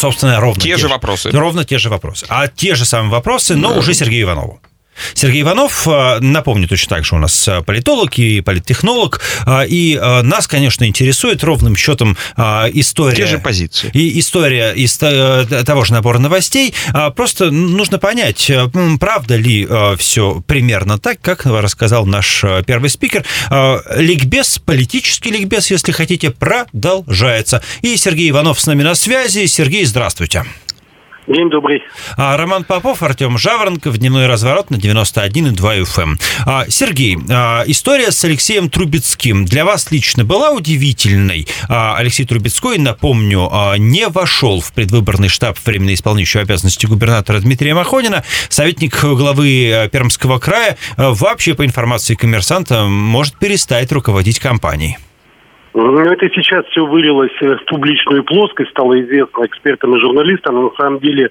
собственно, ровно те же вопросы. Ровно те же вопросы. А те же самые вопросы, но уже Сергею Иванову. Сергей Иванов, напомню, точно так же у нас политолог и политтехнолог, и нас, конечно, интересует ровным счетом история... Те же позиции. И история из того же набора новостей. Просто нужно понять, правда ли все примерно так, как рассказал наш первый спикер. Ликбез, политический ликбез, если хотите, продолжается. И Сергей Иванов с нами на связи. Сергей, здравствуйте. День добрый. Роман Попов, Артем Жаворонков, «Дневной разворот» на 91,2 FM. Сергей, история с Алексеем Трубецким для вас лично была удивительной? Алексей Трубецкой, напомню, не вошел в предвыборный штаб временно исполняющего обязанности губернатора Дмитрия Махонина. Советник главы Пермского края вообще, по информации «Коммерсанта», может перестать руководить кампанией. Это сейчас все вылилось в публичную плоскость, стало известно экспертам и журналистам, но на самом деле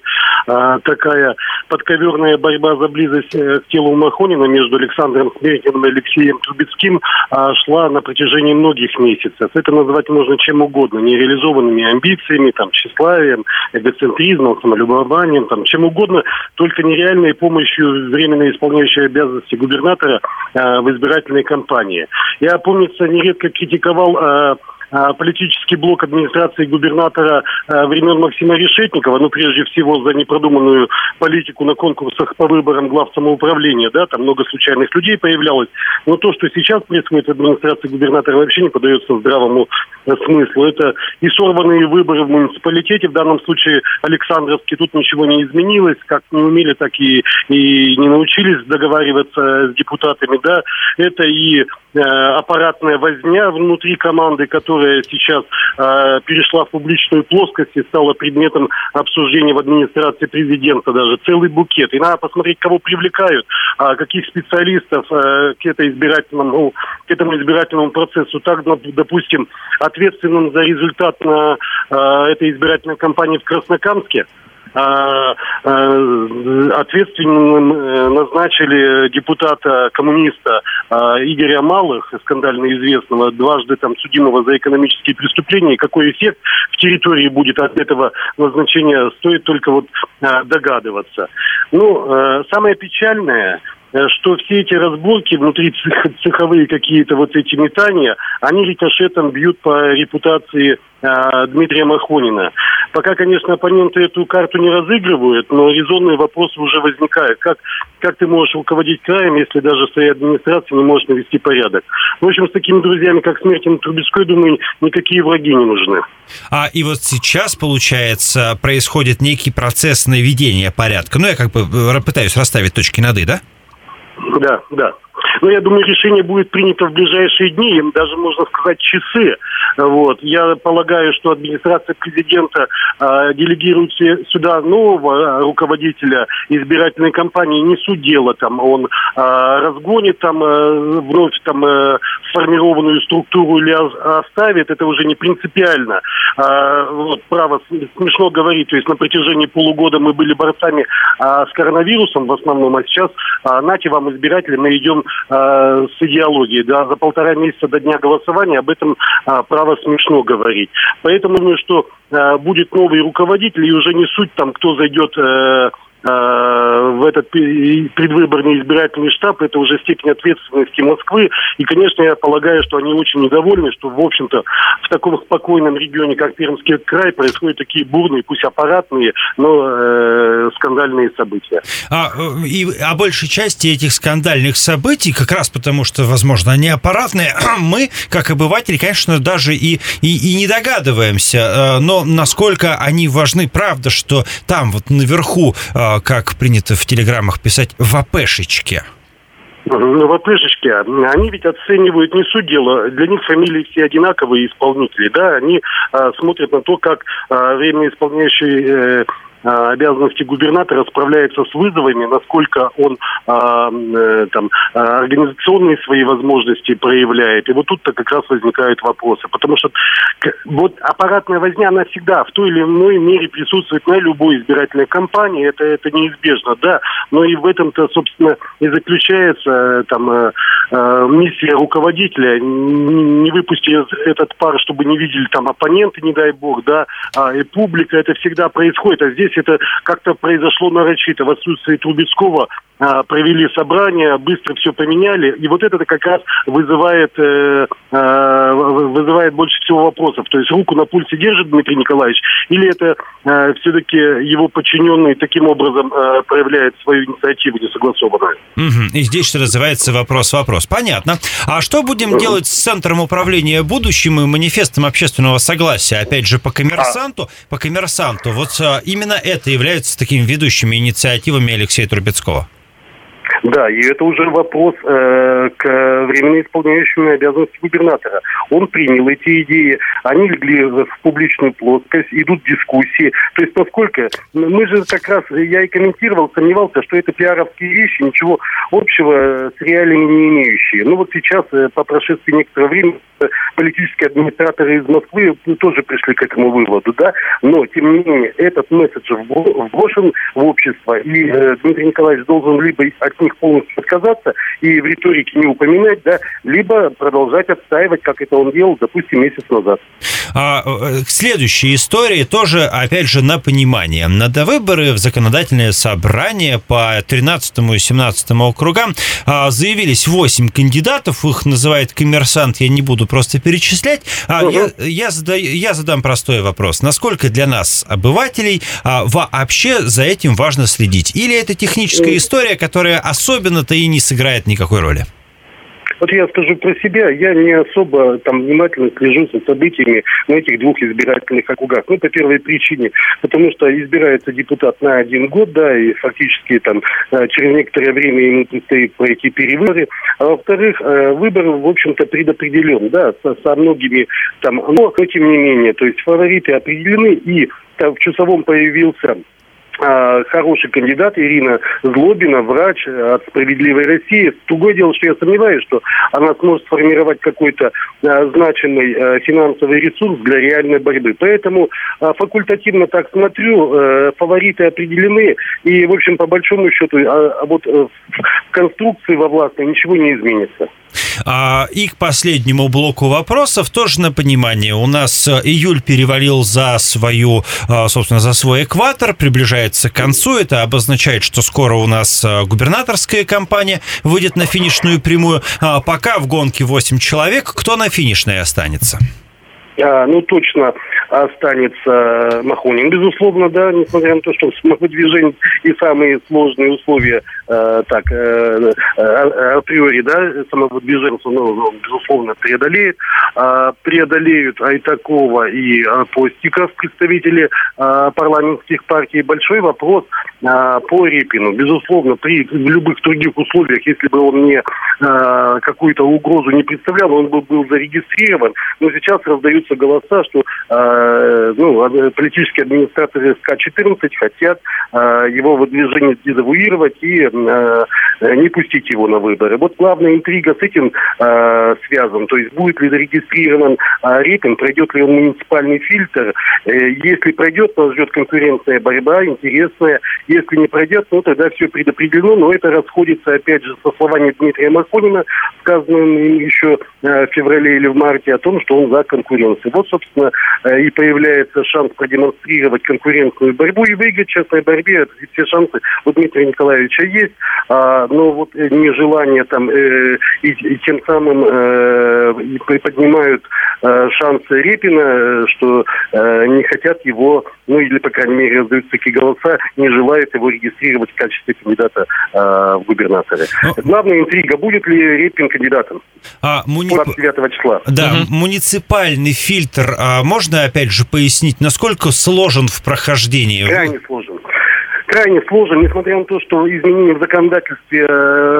такая подковерная борьба за близость к телу Махонина между Александром Смертиным и Алексеем Трубецким шла на протяжении многих месяцев. Это назвать можно чем угодно, нереализованными амбициями, там, тщеславием, эгоцентризмом, самолюбованием, там, чем угодно, только нереальной помощью временно исполняющей обязанности губернатора в избирательной кампании. Я, помнится, нередко критиковал политический блок администрации губернатора времен Максима Решетникова, ну, прежде всего, за непродуманную политику на конкурсах по выборам глав самоуправления, да, там много случайных людей появлялось. Но то, что сейчас происходит в администрации губернатора, вообще не поддается здравому смыслу. Это и сорванные выборы в муниципалитете, в данном случае Александровске, тут ничего не изменилось, как не умели, так и не научились договариваться с депутатами, да. Это и аппаратная возня внутри команды, которая сейчас перешла в публичную плоскость и стала предметом обсуждения в администрации президента даже. Целый букет. И надо посмотреть, кого привлекают, каких специалистов к этому избирательному процессу. Так, допустим, ответственным за результат на этой избирательной кампании в Краснокамске ответственным назначили депутата-коммуниста Игоря Малых, скандально известного, дважды там судимого за экономические преступления. И какой эффект в территории будет от этого назначения, стоит только вот догадываться. Ну, самое печальное, что все эти разборки внутри цеховые какие-то вот эти метания, они рикошетом бьют по репутации Дмитрия Махонина. Пока, конечно, оппоненты эту карту не разыгрывают, но резонные вопросы уже возникают. Как ты можешь руководить краем, если даже в своей администрации не можешь навести порядок? В общем, с такими друзьями, как Смертин и Трубецкой, думаю, никакие враги не нужны. И вот сейчас, получается, происходит некий процесс наведения порядка. Ну, я как бы пытаюсь расставить точки над «и», да? Да. Но я думаю, решение будет принято в ближайшие дни, им даже, можно сказать, часы. Вот. Я полагаю, что администрация президента делегирует сюда нового руководителя избирательной кампании, не суть дела, там, он разгонит там, вновь там, сформированную структуру или оставит, это уже не принципиально. Вот, право, смешно говорить, то есть на протяжении полугода мы были борцами с коронавирусом в основном, а сейчас нате вам, избиратели, мы идем с идеологией. Да, за 1,5 месяца до дня голосования об этом право смешно говорить. Поэтому думаю, что будет новый руководитель, и уже не суть там, кто зайдет в этот предвыборный избирательный штаб, это уже степень ответственности Москвы. И, конечно, я полагаю, что они очень недовольны, что, в общем-то, в таком спокойном регионе, как Пермский край, происходят такие бурные, пусть аппаратные, но скандальные события. И о большей части этих скандальных событий, как раз потому, что, возможно, они аппаратные, мы, как обыватели, конечно, даже и не догадываемся. Но насколько они важны, правда, что там вот наверху, как принято в телеграммах писать, в АПшечке. В АПшечке. Они ведь оценивают не суть дела. Для них фамилии все одинаковые исполнители. Да? Они смотрят на то, как временно исполняющий обязанности губернатора справляется с вызовами, насколько он организационные свои возможности проявляет. И вот тут-то как раз возникают вопросы. Потому что вот аппаратная возня, она всегда в той или иной мере присутствует на любой избирательной кампании. Это неизбежно, да. Но и в этом-то, собственно, и заключается миссия руководителя. Не выпусти этот пар, чтобы не видели там оппоненты, не дай бог, да, и публика. Это всегда происходит. А здесь это как-то произошло нарочито. В отсутствии Трубецкого провели собрание, быстро все поменяли. И вот это как раз вызывает больше всего вопросов. То есть руку на пульсе держит Дмитрий Николаевич, или это все-таки его подчиненный таким образом проявляет свою инициативу несогласованную? И здесь что называется вопрос. Понятно. А что будем делать с Центром управления будущим и манифестом общественного согласия? Опять же, по коммерсанту. Вот именно это является такими ведущими инициативами Алексея Трубецкого. Да, и это уже вопрос к временно исполняющему обязанности губернатора. Он принял эти идеи, они легли в публичную плоскость, идут дискуссии. То есть, поскольку мы же как раз, я и комментировал, сомневался, что это пиаровские вещи, ничего общего с реалиями не имеющие. Ну вот сейчас, по прошествии некоторого времени, политические администраторы из Москвы тоже пришли к этому выводу, да, но, тем не менее, этот месседж вброшен в общество, и Дмитрий Николаевич должен либо от них полностью отказаться и в риторике не упоминать, да, либо продолжать отстаивать, как это он делал, допустим, месяц назад. Следующая история тоже, опять же, на понимание. На довыборы в законодательное собрание по 13 и 17 округам заявились 8 кандидатов, их называет коммерсант, я не буду просто перечислять. Я задам простой вопрос. Насколько для нас, обывателей, вообще за этим важно следить? Или это техническая история, которая особенно-то и не сыграет никакой роли? Вот я скажу про себя, я не особо внимательно слежу за событиями на этих двух избирательных округах. По первой причине, потому что избирается депутат на 1 год, да, и фактически через некоторое время ему предстоит пройти перевыборы. А во-вторых, выбор, в общем-то, предопределен, да, со многими но тем не менее, то есть фавориты определены, и в Чусовом появился хороший кандидат Ирина Злобина, врач от «Справедливой России». Другое дело, что я сомневаюсь, что она сможет сформировать какой-то значимый финансовый ресурс для реальной борьбы. Поэтому факультативно так смотрю, фавориты определены, и, в общем, по большому счету, вот в конструкции во властной ничего не изменится. И к последнему блоку вопросов тоже на понимание. У нас июль перевалил за свой экватор, приближается к концу. Это обозначает, что скоро у нас губернаторская кампания выйдет на финишную прямую. Пока в гонке 8 человек. Кто на финишной останется? Точно останется Махонин, безусловно, да, несмотря на то, что в движении и самые сложные условия априори, да, самого движения, безусловно, преодолеет. Преодолеют Айтакова и Постиков, представители парламентских партий. Большой вопрос по Репину. Безусловно, при любых других условиях, если бы он не какую-то угрозу не представлял, он бы был зарегистрирован. Но сейчас раздаются голоса, что политические администраторы СК-14 хотят его выдвижение дезавуировать и не пустить его на выборы. Вот главная интрига с этим связана. То есть будет ли зарегистрирован Репин, пройдет ли он муниципальный фильтр. Если пройдет, нас ждет конкурентная борьба, интересная. Если не пройдет, тогда все предопределено. Но это расходится, опять же, со словами Дмитрия Махонина, сказанным им еще в феврале или в марте, о том, что он за конкуренцию. Вот, собственно, и появляется шанс продемонстрировать конкурентную борьбу и выиграть в честной борьбе. Все шансы у Дмитрия Николаевича есть, но вот нежелание и тем самым поднимают шансы Репина, что не хотят его, или, по крайней мере, раздаются такие голоса, не желают его регистрировать в качестве кандидата в губернаторы. Главная интрига, будет ли Репин кандидатом 29 числа. Да, муниципальный фильтр, можно, опять же, пояснить, насколько сложен в прохождении? Крайне сложен, несмотря на то, что изменения в законодательстве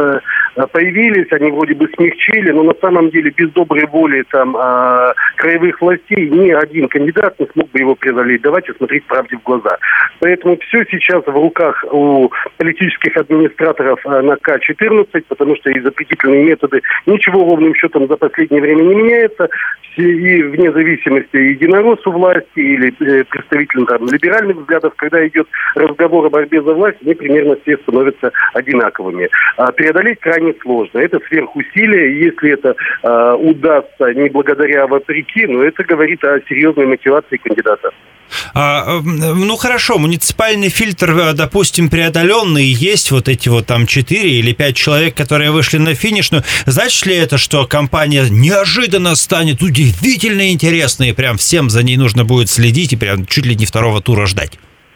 появились, они вроде бы смягчили, но на самом деле без доброй воли там краевых властей ни один кандидат не смог бы его преодолеть. Давайте смотреть правде в глаза. Поэтому все сейчас в руках у политических администраторов на К-14, потому что и запретительные методы ничего ровным счетом за последнее время не меняется. И вне зависимости единорос у власти или представителям там, либеральных взглядов, когда идет разговор о борьбе за власть, они примерно все становятся одинаковыми. Преодолеть крайне сложно. Это сверхусилие. И если это удастся не благодаря, а вопреки, но это говорит о серьезной мотивации кандидата. Ну хорошо, муниципальный фильтр, допустим, преодоленный, есть вот эти вот там 4 или 5 человек, которые вышли на финишную. Значит ли это, что компания неожиданно станет удивительно интересной, и прям всем за ней нужно будет следить и прям чуть ли не второго тура ждать?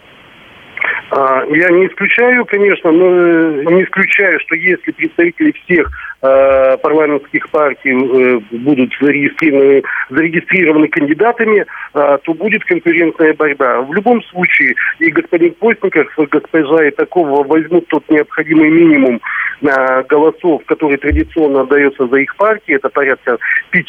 Я не исключаю, конечно, но не исключаю, что если представители всех парламентских партий будут зарегистрированы кандидатами, то будет конкурентная борьба. В любом случае и господин Постников, госпожа Итакова возьмут тот необходимый минимум голосов, который традиционно отдается за их партии, это порядка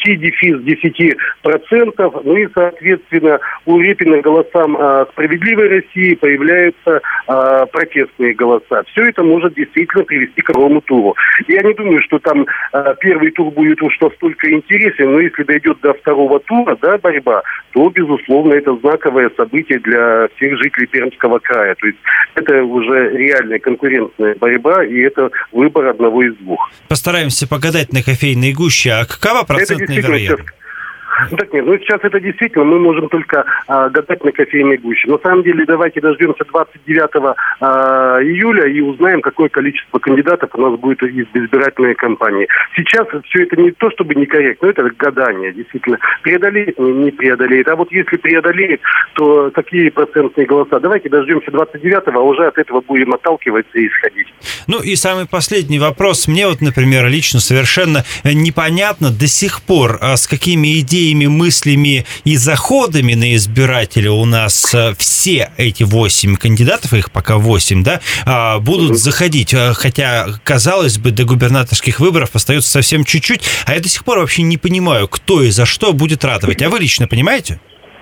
5-10%. Ну и, соответственно, у Репина голосам «Справедливой России» появляются протестные голоса. Все это может действительно привести к второму туру. Я не думаю, что там первый тур будет уж настолько интересен, но если дойдет до второго тура, да, борьба, то, безусловно, это знаковое событие для всех жителей Пермского края. То есть это уже реальная конкурентная борьба, и это выбор одного из двух. Постараемся погадать на кофейной гуще. А какова процентная вероятность? Так нет, сейчас это действительно, мы можем только гадать на кофейной гуще. На самом деле, давайте дождемся 29 июля и узнаем, какое количество кандидатов у нас будет из избирательной кампании. Сейчас все это не то, чтобы некорректно, это гадание, действительно. Преодолеет, не преодолеет. А вот если преодолеет, то какие процентные голоса? Давайте дождемся 29-го, а уже от этого будем отталкиваться и исходить. Ну и самый последний вопрос. Мне вот, например, лично совершенно непонятно до сих пор, с какими идеями, мыслями и заходами на избирателя у нас все эти 8 кандидатов, их пока 8, да, будут заходить. Хотя, казалось бы, до губернаторских выборов остается совсем чуть-чуть, а я до сих пор вообще не понимаю, кто и за что будет ратовать. А вы лично понимаете?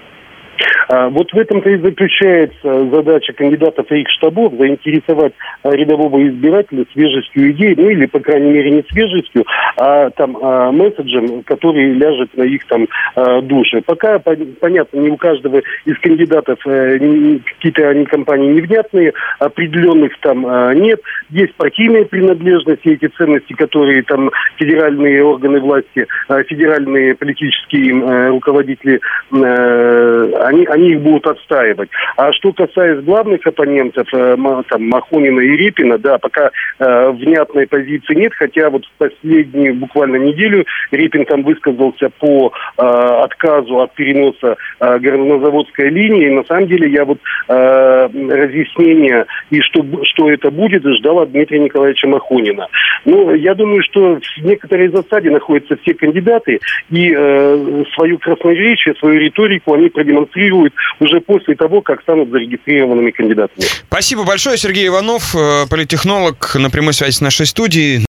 Вот в этом-то и заключается задача кандидатов и их штабов заинтересовать рядового избирателя свежестью идей, ну или, по крайней мере, не свежестью, а там месседжем, который ляжет на их там души. Пока, понятно, не у каждого из кандидатов какие-то они компании невнятные, определенных там нет. Есть партийная принадлежность, и эти ценности, которые там федеральные органы власти, федеральные политические руководители, они их будут отстаивать. А что касается главных оппонентов, там, Махонина и Репина, да, пока внятной позиции нет, хотя вот в последнюю буквально неделю Репин там высказался по отказу от переноса горнозаводской линии. На самом деле я вот разъяснения и что это будет, ждал от Дмитрия Николаевича Махонина. Но я думаю, что в некоторой засаде находятся все кандидаты, и свою красноречие, свою риторику они продемонстрируют уже после того, как станут зарегистрированными кандидатами. Спасибо большое, Сергей Иванов, политтехнолог, на прямой связи с нашей студией.